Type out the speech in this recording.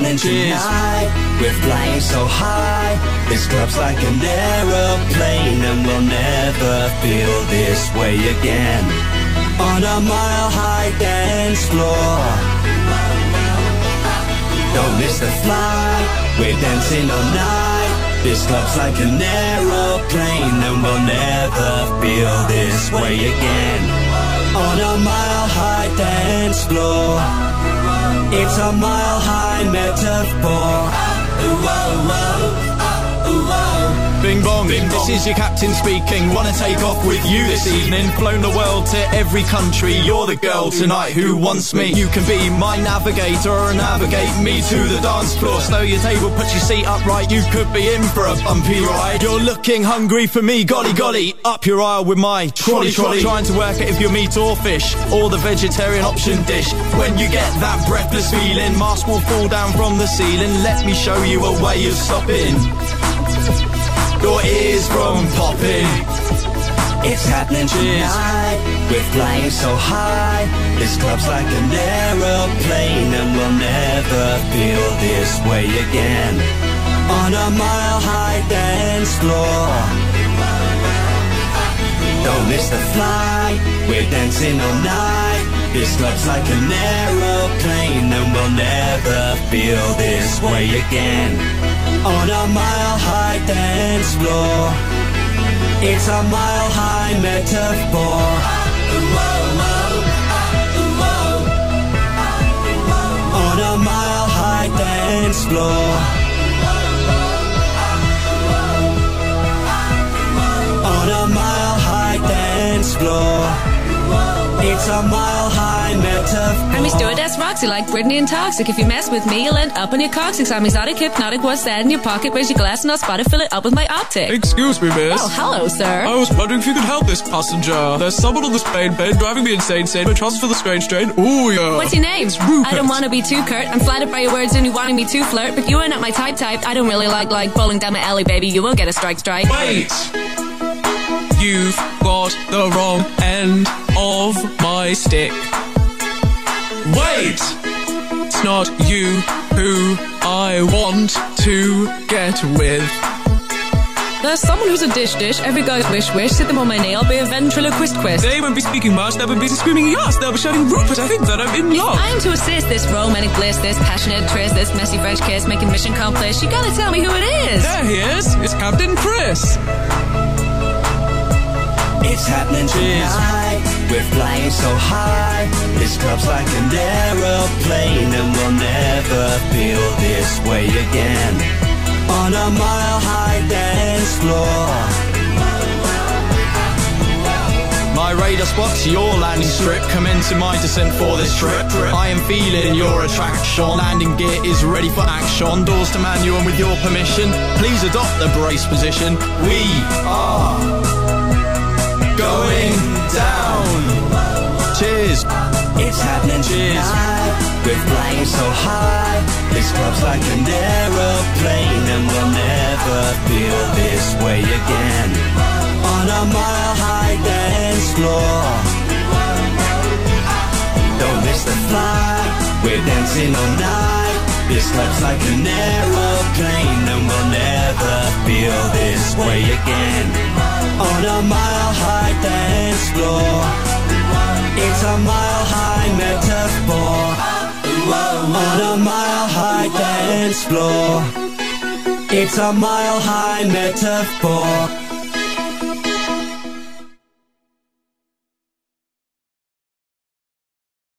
happening tonight. We're flying so high. This club's like an aeroplane, and we'll never feel this way again. On a mile-high dance floor. Don't miss the flight. We're dancing all night. This club's like an aeroplane, and we'll never feel this way again. On a mile-high dance floor. It's a mile-high metaphor. Ooh, oh, oh, ooh, oh. Bing bong, this is your captain speaking. Wanna take off with you this evening. Flown the world to every country. You're the girl tonight who wants me. You can be my navigator or navigate me to the dance floor. Stow your table, put your seat upright. You could be in for a bumpy ride. You're looking hungry for me, golly golly. Up your aisle with my trolley. Trying to work out if you're meat or fish, or the vegetarian option dish. When you get that breathless feeling, mask will fall down from the ceiling. Let me show you a way of stopping your ears from popping. It's happening tonight. We're flying so high. This club's like an aeroplane, and we'll never feel this way again. On a mile-high dance floor. Don't miss the flight. We're dancing all night. This club's like an aeroplane, and we'll never feel this way again. On a mile-high dance floor. It's a mile-high metaphor. Ooh, oh, oh, ooh, oh. On a mile-high dance floor. On a mile-high dance floor. It's a mile-high metaphor. I'm your stewardess Roxy, like Britney and Toxic. If you mess with me, you'll end up on your coccyx. I'm exotic, hypnotic. What's that in your pocket? Where's your glass? And I'll spot it, fill it up with my optic. Excuse me, miss. Oh, hello, sir. I was wondering if you could help this passenger. There's someone on this plane bed driving me insane, saying my chances for the strange train. Ooh, yeah. What's your name? It's Rupert. I don't want to be too curt. I'm flattered by your words and you wanting me to flirt, but you are not my type. I don't really like bowling down my alley, baby. You won't get a strike. Wait! You've got the wrong end of my stick. Wait! It's not you who I want to get with. There's someone who's a dish. Every guy's wish. Sit them on my knee. I'll be a ventriloquist. They won't be speaking much. They'll be busy screaming yes. They'll be shouting, Rupert, I think that I'm in love. I am to assist this romantic bliss, this passionate tryst, this messy French kiss, making mission accomplished. You gotta tell me who it is. There he is. It's Captain Chris. It's happening tonight. We're flying so high. This club's like an aeroplane, and we'll never feel this way again. On a mile-high dance floor. My radar spots your landing strip, commencing my descent for this trip. I am feeling your attraction. Landing gear is ready for action. Doors to manual, and with your permission, please adopt the brace position. We are going down. Cheers. It's happening tonight. We're flying so high. This club's like an aeroplane, and we'll never feel this way again. On a mile-high dance floor. Don't miss the flight. We're dancing all night. This club's like an aeroplane, and we'll never feel this way again. On a mile-high dance floor. It's a mile-high metaphor. On a mile-high dance floor. It's a mile-high metaphor.